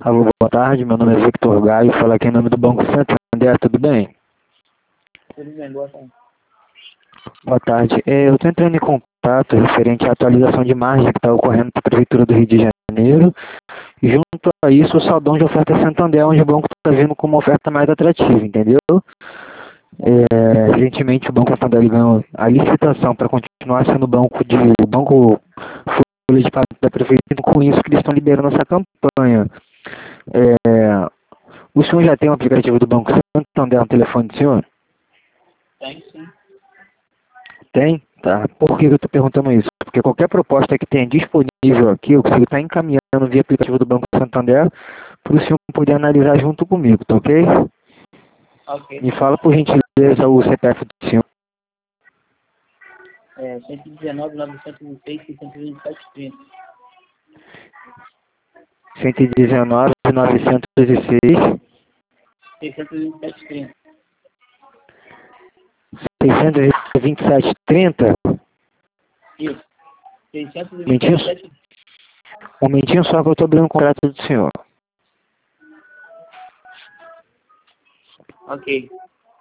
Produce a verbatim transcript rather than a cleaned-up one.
Alô, boa tarde, meu nome é Victor Gaio, falo aqui em nome do Banco Santander, tudo bem? Tudo bem, boa tarde. Boa tarde, é, eu estou entrando em contato referente à atualização de margem que está ocorrendo para a Prefeitura do Rio de Janeiro, e junto a isso o saldão de oferta Santander, onde o banco está vindo com uma oferta mais atrativa, entendeu? É, recentemente o Banco Santander ganhou a licitação para continuar sendo banco de banco folha de pagamento da Prefeitura, com isso que eles estão liberando essa campanha. É, o senhor já tem um aplicativo do Banco Santander no telefone do senhor? Tem sim. Tem? Tá. Por que eu estou perguntando isso? Porque qualquer proposta que tenha disponível aqui, eu consigo estar encaminhando via aplicativo do Banco Santander para o senhor poder analisar junto comigo, tá ok? Ok. Me fala por gentileza o C P F do senhor. É cento e dezenove, novecentos e seis, seiscentos e vinte e sete, trinta. cento e dezenove, novecentos e seis, seiscentos e vinte e sete, trinta. seiscentos e vinte e sete, trinta. Isso. seiscentos e vinte Momentinho, e sete. um momentinho só que eu estou abrindo o contrato do senhor. Ok.